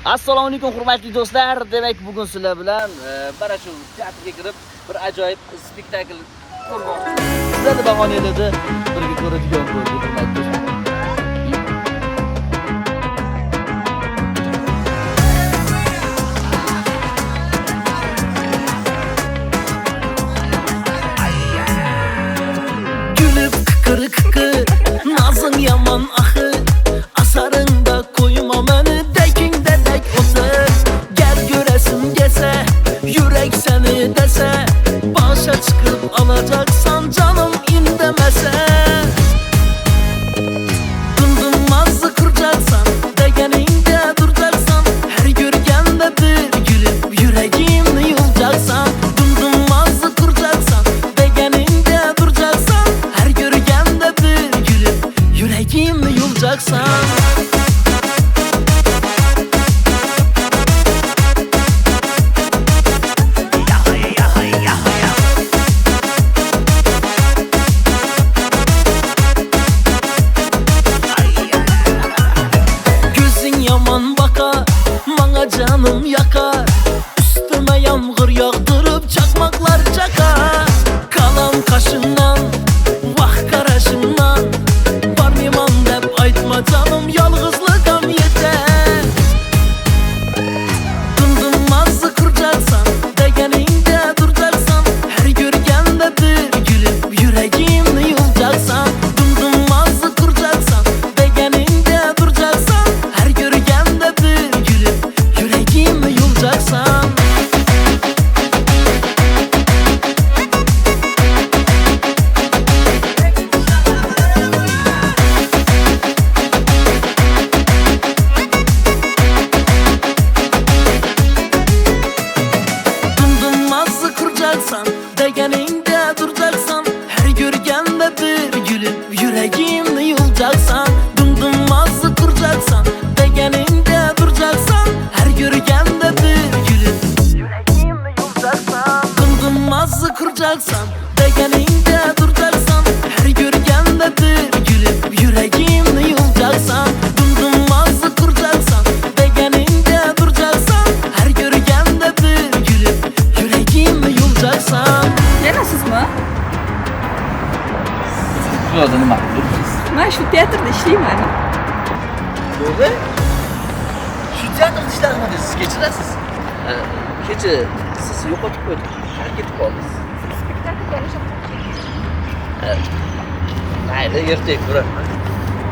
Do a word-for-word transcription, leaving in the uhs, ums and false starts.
Assalomu alaykum hurmatli do'stlar. Demak, bugun sizlar bilan mana shu teatrga kirib bir ajoyib spektakl ko'rmoqchimiz. Sizlarni bahonangizda birga ko'radigan bo'ldik hurmatli do'stlar. Gülüp kıkır kıkır nazın yaman ahı asarında koyma beni dekinde dek otur. Gel göresin gelse yürek seni dese başa çıkıp alacaksan canım in demese. Dındınmazı kuracaksan degeninde duracaksan her görgende bir gülüp yüreğimni yulacaksan. Dındınmazı kuracaksan degeninde duracaksan her görgende bir gülüp yüreğimni yulacaksan. Yaman bakar, bana canım yakar. Üstüme yağmur yağdırıp çakmaklar çakar. Kalan kaşından, vah karışından barmıyam dep aytma canım, yalğızlıkam yeter. Dındınmazı kuracaksan, degeninde duracaksan her görgende bir gülüp yüreğimni yulacaksan. Dındınmazı kuracaksan, degeninde duracaksan her görgende bir gülüp yüreğimi yulacaksan. Dındınmazı kuracaksan, degeninde duracaksan her görgende bir gülüp yüreğimi yulacaksan. Dındınmazı kuracaksan, degeninde duracaksan her görgende bir gülüp yüreğimi yulacaksan. Dındınmazı kuracaksan, degeninde duracaksan her görgende bir gülüp yüreğimi yulacaksan. Dındınmazı kuracaksan, degeninde duracaksan her görgende bir gülüp yüreğimi yulacaksan. Yanasizmi? Yo'q, nima? Men shu teatrda ishlayman. To'g'ri? Shu teatrda ishlarmidi? Siz kechirasiz. Kecha siz yo'qotib qo'ydik. Qani ketib qoldingiz? Spektaklga yarasha Mayli, ertaga ko'raman.